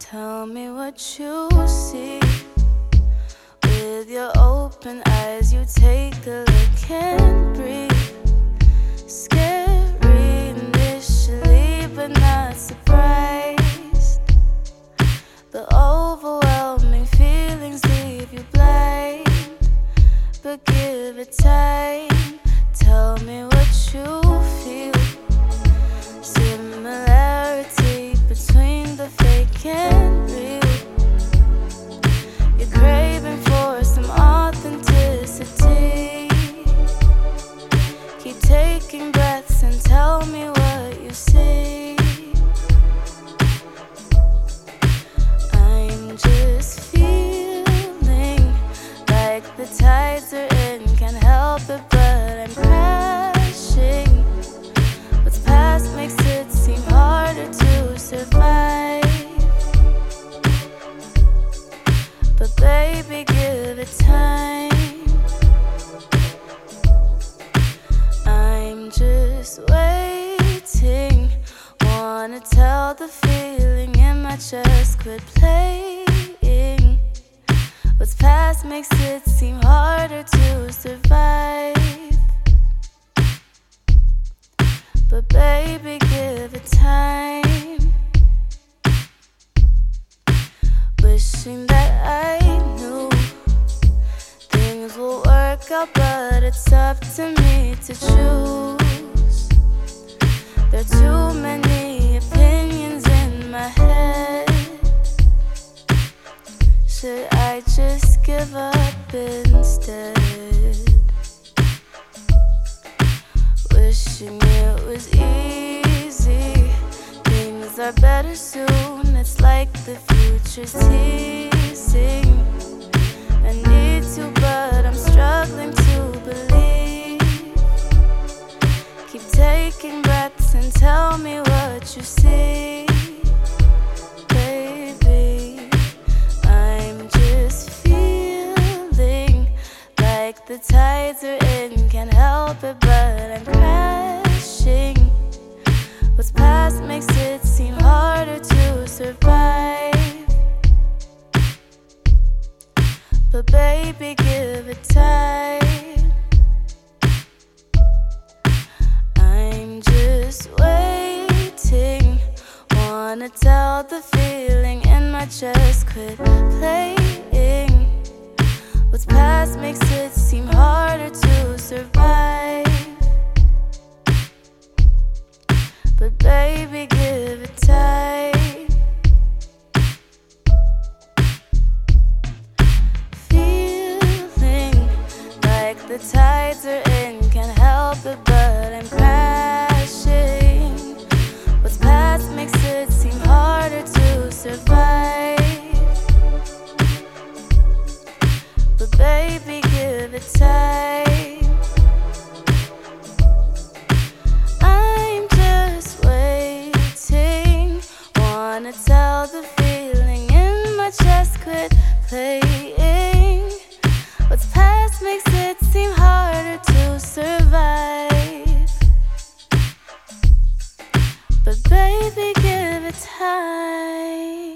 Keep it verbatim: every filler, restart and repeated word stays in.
Tell me what you see. With your open eyes, you take a look, can't breathe. Scary initially, but not surprised. The overwhelming feelings leave you blind, but give it time. Tell me what you feel. Similarity between the fake and real. You're craving for some authenticity. Keep taking breaths and tell me what you see. I'm just feeling like the tides are in, can't help it, but I'm crashing. What's past makes it seem harder to survive. But baby, give it time. I'm just waiting. Wanna tell the feeling in my chest, quit playing. What's past makes it seem harder to survive. But baby, give it time. Wishing that I knew things will work out, but it's up to me to choose. There are too many opinions in my head. Should I just give up instead? Wishing it was easy. Things are better soon. It's like the future's teasing. I need to, but I'm struggling to believe. Keep taking breaths and tell me what you see. Baby, I'm just feeling like the tides are in, can't help it, but I'm crashing. What's past makes it seem harder to survive. But baby, give it time. I'm just waiting. Wanna tell the feeling in my chest, quit playing. What's past makes it seem harder to survive. But baby, give it time. Feeling like the tides are in, can't help it, but I'm crashing. What's past makes it seem harder to survive. But baby, give it time. I'm just waiting. Wanna tell the feeling in my chest, quit playing. What's past makes it seem harder to survive. But baby, give it time.